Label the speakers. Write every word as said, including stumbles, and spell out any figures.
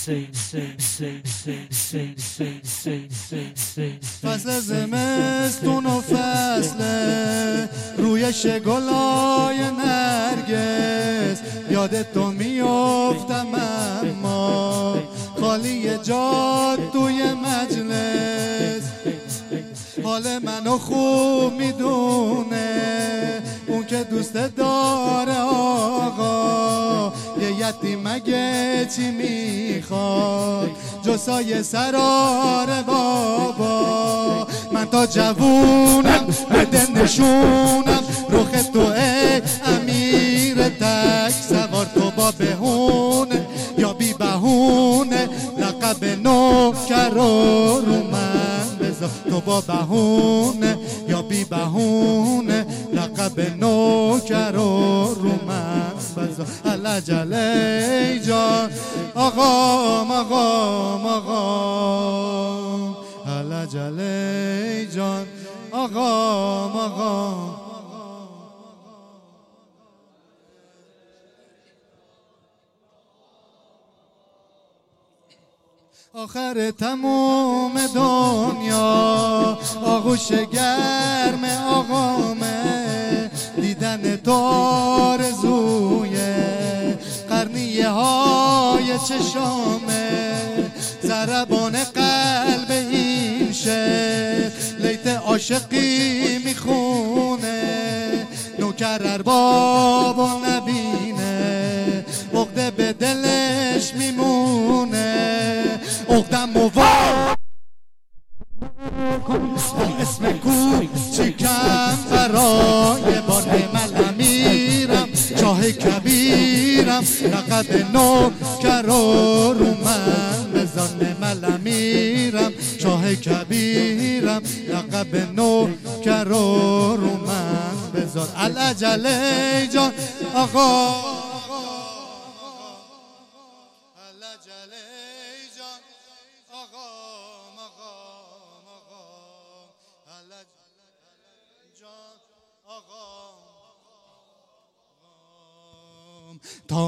Speaker 1: فصل زمستون و فصل رویش گلای نرگس یادت تو میافتم اما خالی جاد توی مجلس حال منو خوب میدونه اون که دوست داره آقا یه یتیم مگه چی میخواد جسای سرار بابا من تا جوونم بده نشونم رخ تو ای امیر تک سوار تو با بهونه یا بی بهونه لقب نوکر رو من بذار تو با بهونه یا بی بهونه لقب نوکر رو من بذار العجل ای جان آقام آقام آقام العجل ای جان آقام آقام آخر تموم دنیا آغوش گرم آقامه دیدن تو آرزوی قرنیه های چشامه ضربان قلب این شعر لیت عاشقی میخونه نوکر ارباب و نبینه عقده به دلش میمونه عقدم موار اسم کوچیکم برای بانه من امیرم شاه کبیرم لقب نوکر رو من بزن من امیرم شاه کبیرم لقب نوکر رو من بزن العجل ای جان آقا العجل ای جان آقام آقام آقام العجل جان آقام